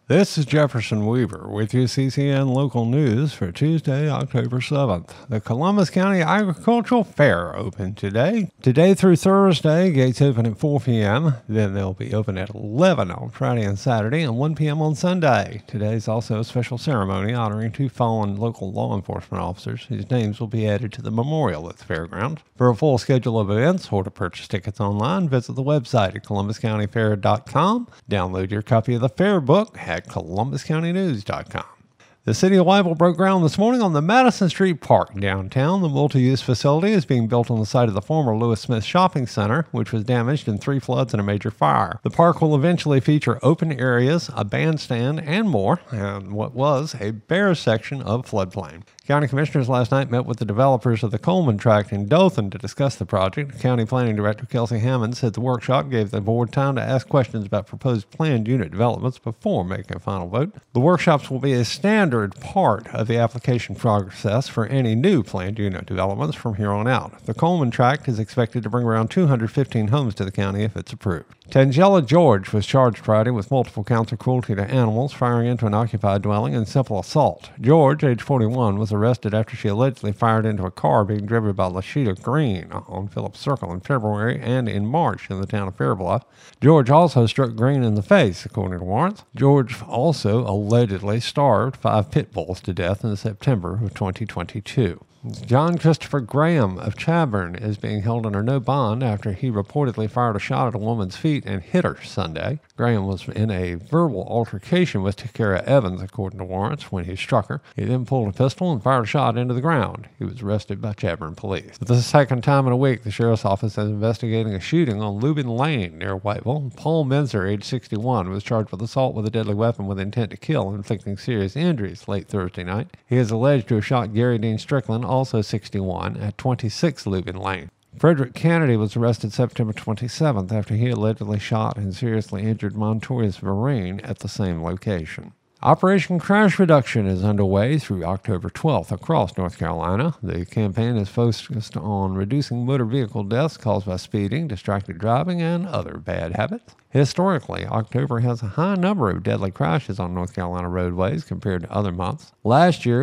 This is Jefferson Weaver with your CCN Local News for Tuesday, October 7th. The Columbus County Agricultural Fair opened today. Today through Thursday, gates open at 4 p.m. Then they'll be open at 11 on Friday and Saturday and 1 p.m. on Sunday. Today is also a special ceremony honoring two fallen local law enforcement officers whose names will be added to the memorial at the fairgrounds. For a full schedule of events or to purchase tickets online, visit the website at columbuscountyfair.com. Download your copy of the fair book at columbuscountynews.com. The City of Whiteville broke ground this morning on the Madison Street Park downtown. The multi-use facility is being built on the site of the former Lewis Smith Shopping Center, which was damaged in 3 floods and a major fire. The park will eventually feature open areas, a bandstand, and more, and what was a bare section of floodplain. County Commissioners last night met with the developers of the Coleman Tract in Dothan to discuss the project. County Planning Director Kelsey Hammond said the workshop gave the board time to ask questions about proposed planned unit developments before making a final vote. The workshops will be a standard part of the application process for any new planned unit developments from here on out. The Coleman Tract is expected to bring around 215 homes to the county if it's approved. Tangela George was charged Friday with multiple counts of cruelty to animals, firing into an occupied dwelling, and simple assault. George, age 41, was arrested after she allegedly fired into a car being driven by Lashita Green on Phillips Circle in February and in March in the town of Fairbluff. George also struck Green in the face, according to warrants. George also allegedly starved 5 pit bulls to death in September of 2022. John Christopher Graham of Chaburn is being held under no bond after he reportedly fired a shot at a woman's feet and hit her Sunday. Graham was in a verbal altercation with Takara Evans, according to warrants, when he struck her. He then pulled a pistol and fired a shot into the ground. He was arrested by Chaburn police. For the second time in a week, the sheriff's office is investigating a shooting on Lubin Lane near Whiteville. Paul Menzer, age 61, was charged with assault with a deadly weapon with intent to kill, inflicting serious injuries late Thursday night. He is alleged to have shot Gary Dean Strickland, also 61, at 26 Lubin Lane. Frederick Kennedy was arrested September 27th after he allegedly shot and seriously injured Montorius Vereen at the same location. Operation Crash Reduction is underway through October 12th across North Carolina. The campaign is focused on reducing motor vehicle deaths caused by speeding, distracted driving, and other bad habits. Historically, October has a high number of deadly crashes on North Carolina roadways compared to other months. Last year,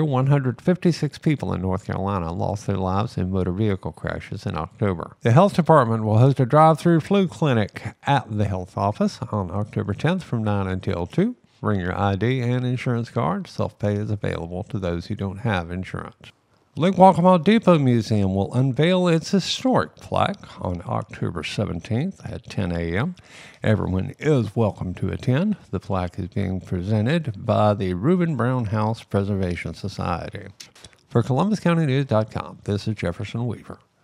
156 people in North Carolina lost their lives in motor vehicle crashes in October. The health department will host a drive-through flu clinic at the health office on October 10th from 9 until 2. Bring your ID and insurance card. Self-pay is available to those who don't have insurance. Lake Waccamaw Depot Museum will unveil its historic plaque on October 17th at 10 a.m. Everyone is welcome to attend. The plaque is being presented by the Reuben Brown House Preservation Society. For ColumbusCountyNews.com, this is Jefferson Weaver.